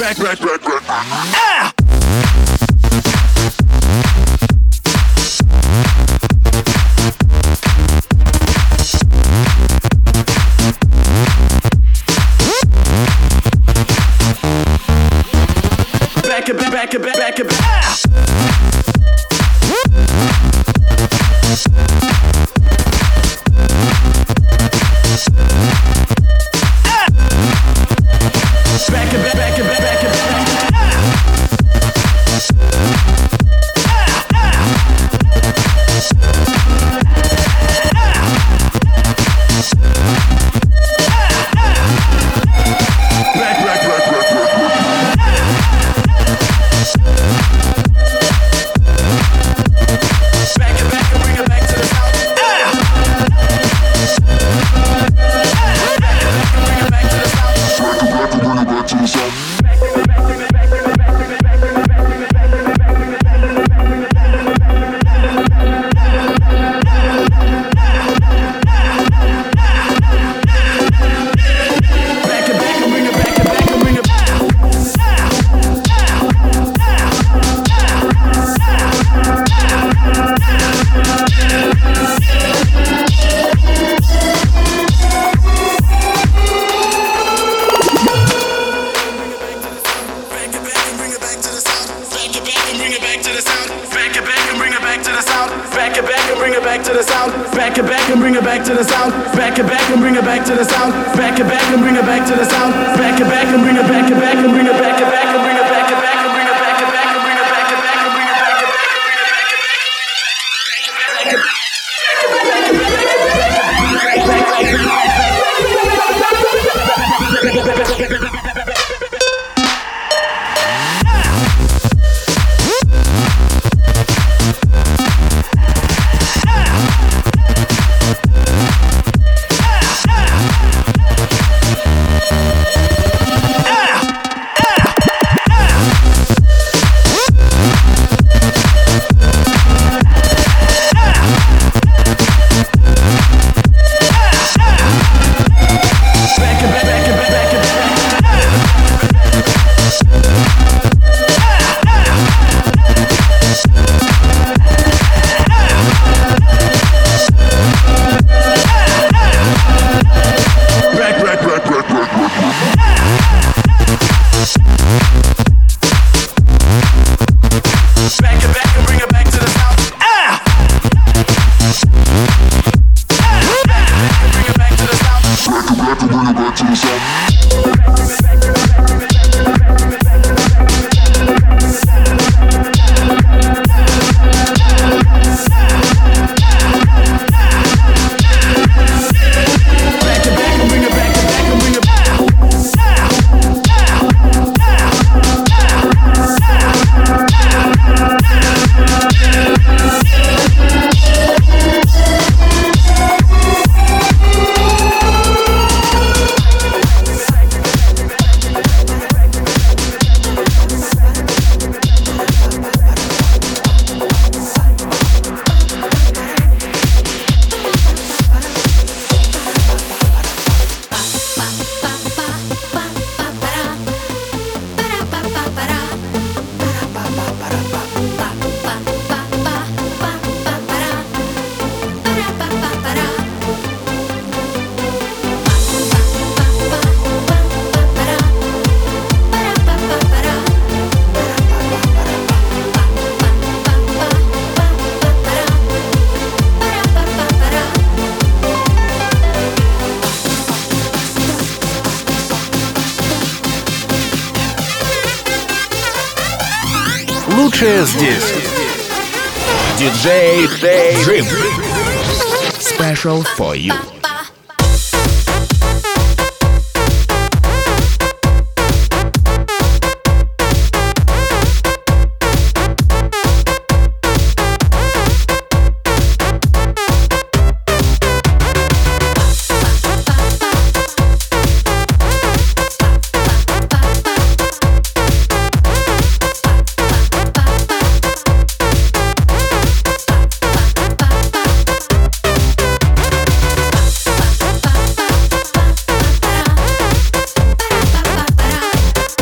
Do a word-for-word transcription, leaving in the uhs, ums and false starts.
back, back, back, back. Ah! Back it, back, back it, back, back it, back. Ah! Back it, back, back it, back, back it, back. Back it back and bring it back to the sound. Back it back and bring it back to the sound. Back it back and bring it back to the sound. Back it back and bring it back it back and bring it back it back and bring it back it back and bring it back it back and bring it back it back and bring it back it back and bring it back it back. Лучшее здесь. Диджей Джим. Special for you.